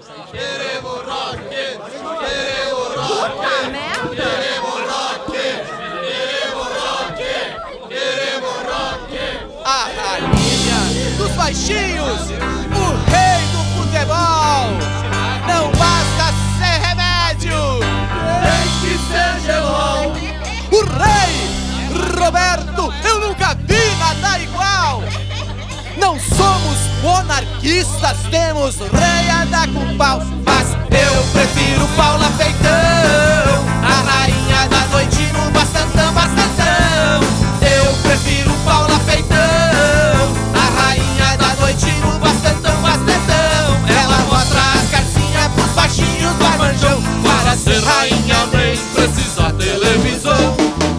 Queremos rock! Queremos rock! Puta merda! Queremos rock! Queremos rock! Queremos rock! A rainha dos baixinhos, o rei do futebol. Não basta ser remédio, Tem que ser gelol! o rei Roberto, eu nunca vi nada igual. Não somos monarquistas, temos rei anda com pau, mas eu prefiro Paula Feitão, a rainha da noite no bastantão, bastantão. Eu prefiro Paula Feitão, a rainha da noite no bastantão, bastantão. Ela mostra as carcinhas pros baixinhos do Armanjão. Para ser rainha nem precisa televisão.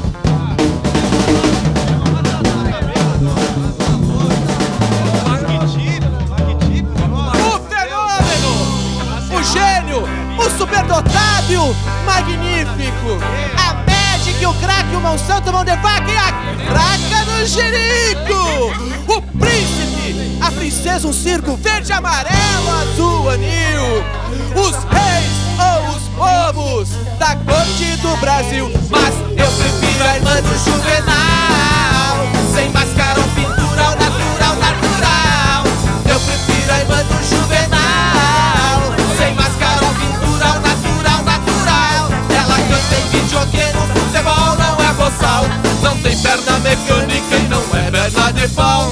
O gênio, o superdotado e o magnífico, a Magic, o craque, o Monsanto, o mão de vaca e a craca do Jerico, o príncipe, a princesa, um circo verde, amarelo, azul, anil, os reis ou os povos da corte do Brasil. Mas eu prefiro a irmã do Juvenal, sem máscara ou pintura, ao natural, natural. Eu prefiro a irmã do Juvenal, sem máscara ou pintura, ao natural, natural. Ela canta em videogame, no futebol não é boçal. Não tem perna mecânica e não é perna de pau.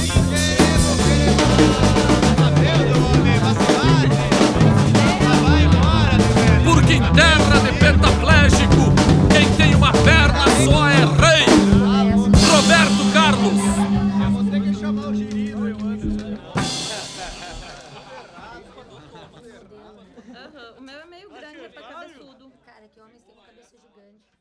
Porque em terra de pentaplégico, quem tem uma perna só é rei. Roberto Carlos. O meu é meio grande, é pra cabeçudo. Cara, que homens têm uma cabeça gigante.